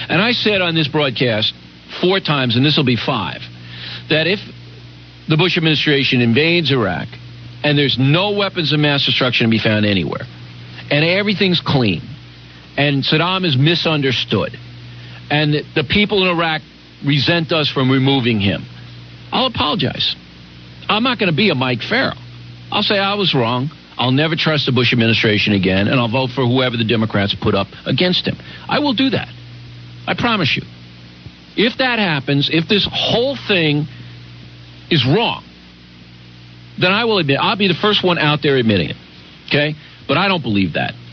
And I said on this broadcast 4 times, and this will be 5, that if the Bush administration invades Iraq and there's no weapons of mass destruction to be found anywhere, and everything's clean, and Saddam is misunderstood, and the people in Iraq resent us from removing him, I'll apologize. I'm not going to be a Mike Farrell. I'll say I was wrong. I'll never trust the Bush administration again, and I'll vote for whoever the Democrats put up against him. I will do that. I promise you. If that happens, if this whole thing is wrong, then I will admit, I'll be the first one out there admitting it. Okay? But I don't believe that.